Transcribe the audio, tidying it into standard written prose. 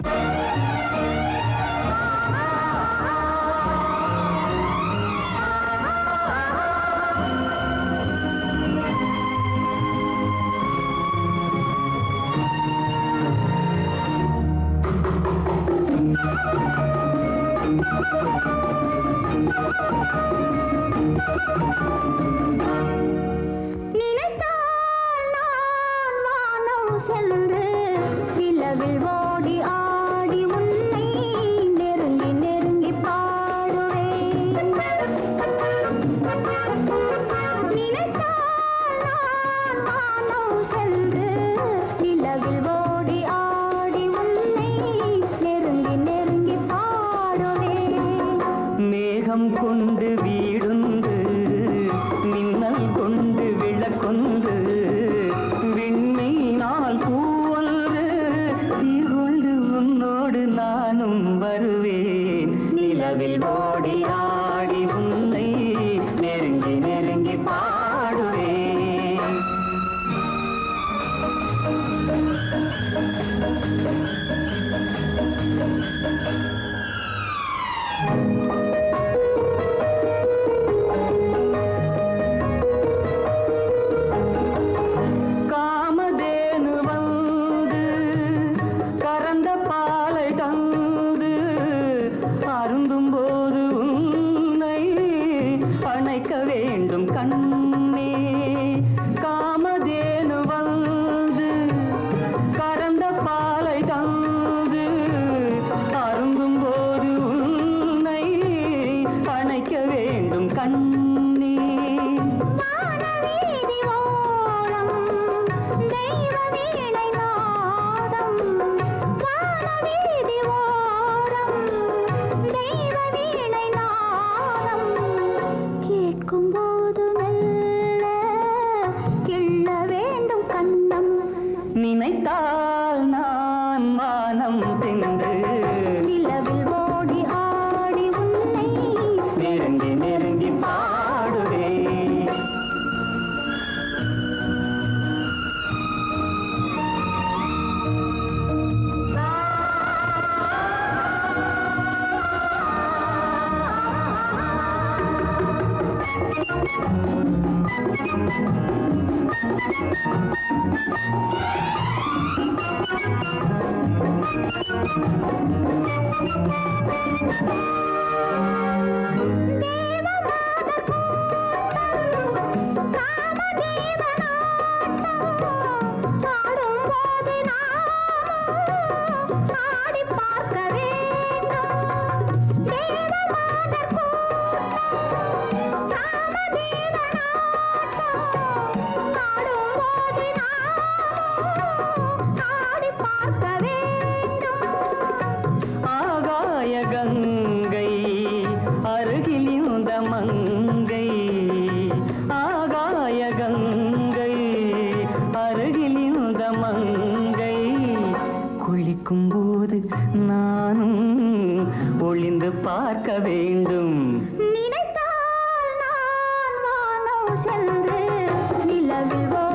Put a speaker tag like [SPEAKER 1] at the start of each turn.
[SPEAKER 1] மேகம் கொண்டு வீடுந்து மின்னல் கொண்டு விளக்கொண்டு விண்மீனால் பூவொன்று சீர்கொண்டு உன்னோடு நானும் வருவேன் நிலவில் ஓடி ஆடி உன்னை நெருங்கி நெருங்கி பாடுவேன் காமதேனு வந்து கறந்த பாலை தந்து அருந்தும் போது உன்னை அணைக்க வேண்டும் கண்ணே காமதேனு வந்து கறந்த பாலை தந்து அருந்தும் போது உன்னை அணைக்க வேண்டும் கண்ணே நினைத்தால் நான் மானம் சென்று நிலவில் ஓடி ஆடி உன்னை நெருங்கி நெருங்கி பாடுவேன் கங்கை அருகில் இந்த மங்கை ஆகாய கங்கை அருகில் இந்த மங்கை குளிக்கும் போது நானும் ஒளிந்து பார்க்க வேண்டும்
[SPEAKER 2] நினைத்தால் நான் வானம் சென்று நிலவில்